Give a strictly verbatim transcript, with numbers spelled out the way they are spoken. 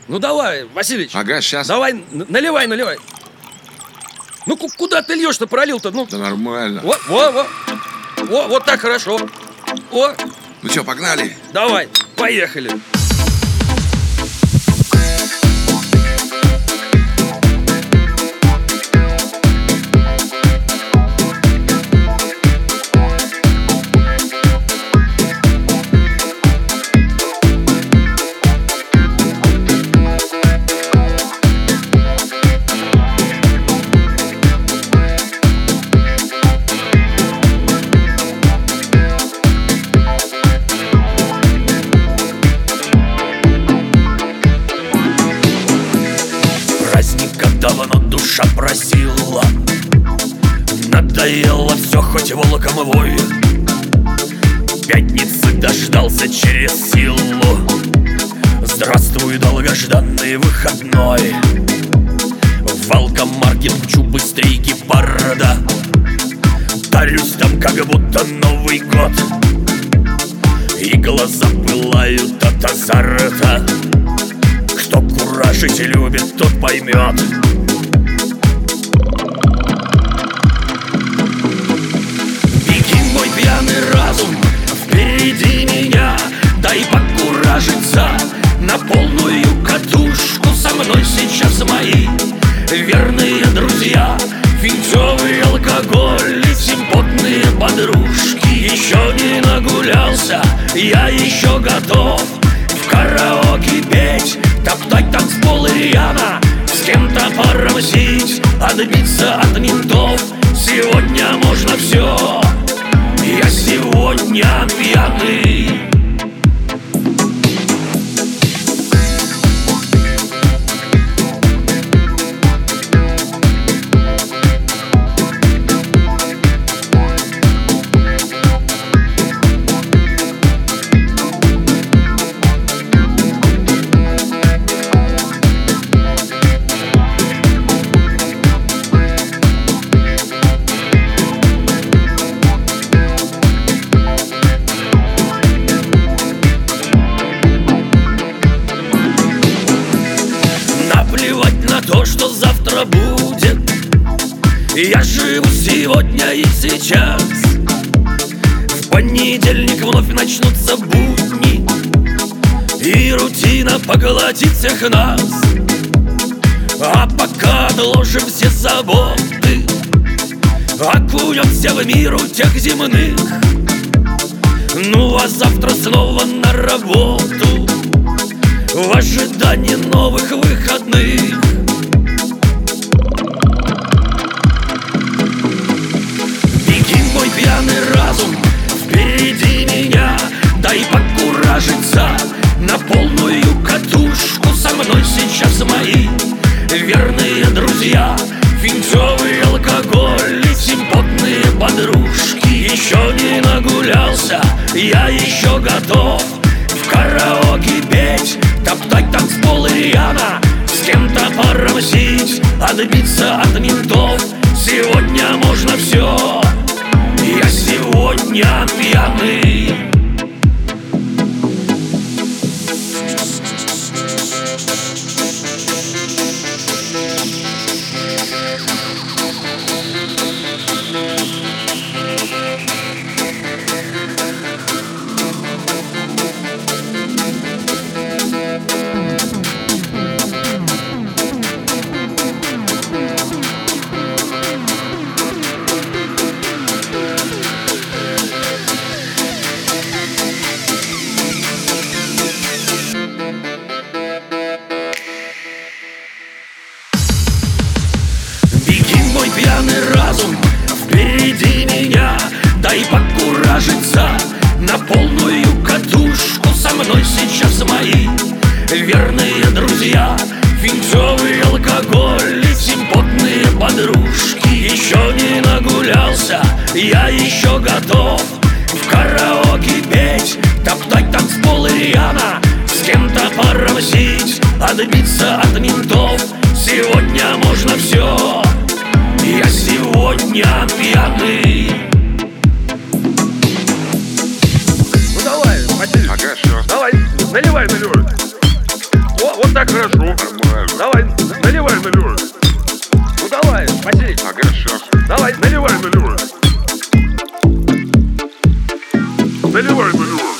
Ну давай, Васильич. Ага, сейчас. Давай, н- наливай, наливай. Ну ку- куда ты льешь-то, пролил-то? Ну, Да нормально. вот, вот, вот. О, вот так хорошо. О, Ну что, погнали? давай, поехали. Праздника давно душа просила, надоело все, хоть волком вой. Пятницы дождался через силу. Здравствуй, долгожданный выходной. В алкомаркет мчу быстрее гепарда. Дарюсь там, как будто Новый год. И глаза пылают от азарта. Кто куражить любит, тот поймет. Беги, мой пьяный разум, впереди меня. Дай покуражиться на полную катушку. Со мной сейчас мои верные друзья, винтовый алкоголь и симпотные подружки. Еще не нагулялся, я еще готов в караоке петь, топтать танцпол и рьяно, с кем-то порамсить, отбиться от ментов. Сегодня можно все, я сегодня пьяный. Наплевать на то, что завтра будет. Я живу сегодня и сейчас. В понедельник вновь начнутся будни, и рутина поглотит всех нас. А пока отложим все заботы, окунемся в мир у тех земных. Ну а завтра снова на работу, в ожидании новых выходных. Беги, мой пьяный разум, впереди меня. Дай покуражиться на полную катушку. Со мной сейчас мои верные друзья, винтовый алкоголь и симпотные подружки. Еще не нагулялся, я еще готов в караоке петь, топтать танцпол и рьяно, с кем-то порамсить, отбиться от ментов. Сегодня можно все, я сегодня пьяный. Беги, мой пьяный разум, впереди меня. Дай покуражиться на полную катушку. Со мной сейчас мои верные друзья, винтовый алкоголь и симпотные подружки. Еще не нагулялся, я еще готов в караоке петь, топтать танцпол и рьяно, с кем-то порамсить, отбиться от ментов. Сегодня можно все, я сегодня пьяный. Ну давай, Васильич. Ага, все. Давай, наливай, наливай. О, вот так хорошо. Нормально. Давай, наливай, наливай. Ну давай, Василий. Ага, сейчас. Давай, наливай, наливай. Наливай, наливай.